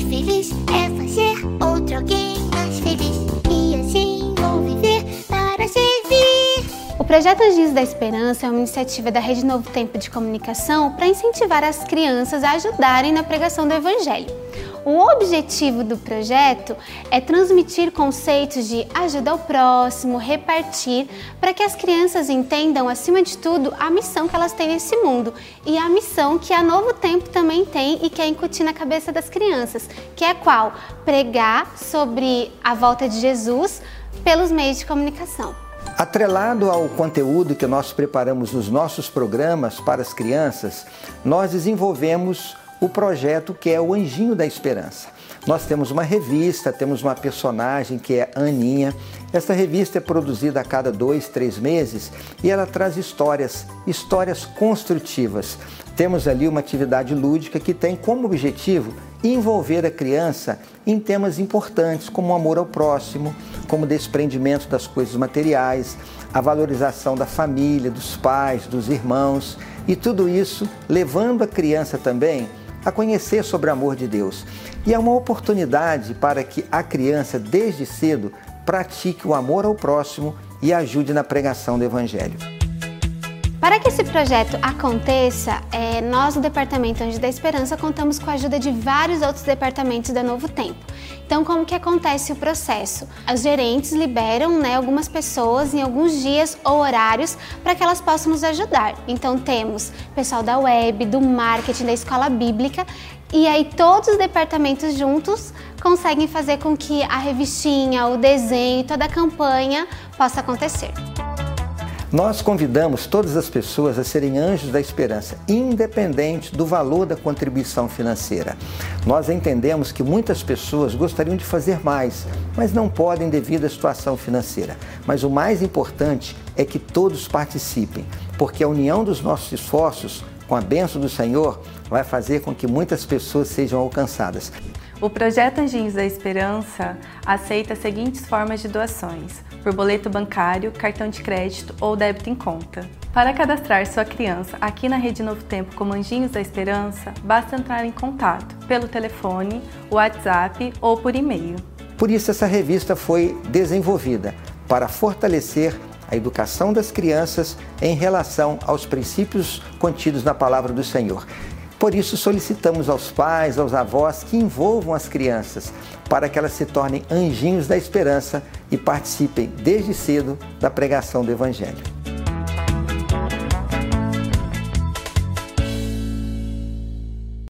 feliz é fazer outro alguém mais feliz. E assim vou viver para servir. O projeto Anjinhos da Esperança é uma iniciativa da Rede Novo Tempo de Comunicação para incentivar as crianças a ajudarem na pregação do Evangelho. O objetivo do projeto é transmitir conceitos de ajuda ao próximo, repartir, para que as crianças entendam, acima de tudo, a missão que elas têm nesse mundo e a missão que a Novo Tempo também tem e quer incutir na cabeça das crianças, que é qual? Pregar sobre a volta de Jesus pelos meios de comunicação. Atrelado ao conteúdo que nós preparamos nos nossos programas para as crianças, nós desenvolvemos o projeto que é o Anjinho da Esperança. Nós temos uma revista, temos uma personagem que é Aninha. Essa revista é produzida a cada 2, 3 meses e ela traz histórias construtivas. Temos ali uma atividade lúdica que tem como objetivo envolver a criança em temas importantes como o amor ao próximo, como o desprendimento das coisas materiais, a valorização da família, dos pais, dos irmãos e tudo isso levando a criança também a conhecer sobre o amor de Deus. E é uma oportunidade para que a criança, desde cedo, pratique o amor ao próximo e ajude na pregação do Evangelho. Para que esse projeto aconteça, nós do Departamento Anjinhos da Esperança contamos com a ajuda de vários outros departamentos da Novo Tempo. Então, como que acontece o processo? As gerentes liberam algumas pessoas em alguns dias ou horários para que elas possam nos ajudar. Então, temos pessoal da web, do marketing, da escola bíblica, e aí todos os departamentos juntos conseguem fazer com que a revistinha, o desenho, toda a campanha possa acontecer. Nós convidamos todas as pessoas a serem anjos da esperança, independente do valor da contribuição financeira. Nós entendemos que muitas pessoas gostariam de fazer mais, mas não podem devido à situação financeira. Mas o mais importante é que todos participem, porque a união dos nossos esforços, com a bênção do Senhor, vai fazer com que muitas pessoas sejam alcançadas. O projeto Anjinhos da Esperança aceita as seguintes formas de doações: por boleto bancário, cartão de crédito ou débito em conta. Para cadastrar sua criança aqui na Rede Novo Tempo como Anjinhos da Esperança, basta entrar em contato pelo telefone, WhatsApp ou por e-mail. Por isso essa revista foi desenvolvida para fortalecer a educação das crianças em relação aos princípios contidos na Palavra do Senhor. Por isso solicitamos aos pais, aos avós que envolvam as crianças para que elas se tornem anjinhos da esperança e participem desde cedo da pregação do Evangelho.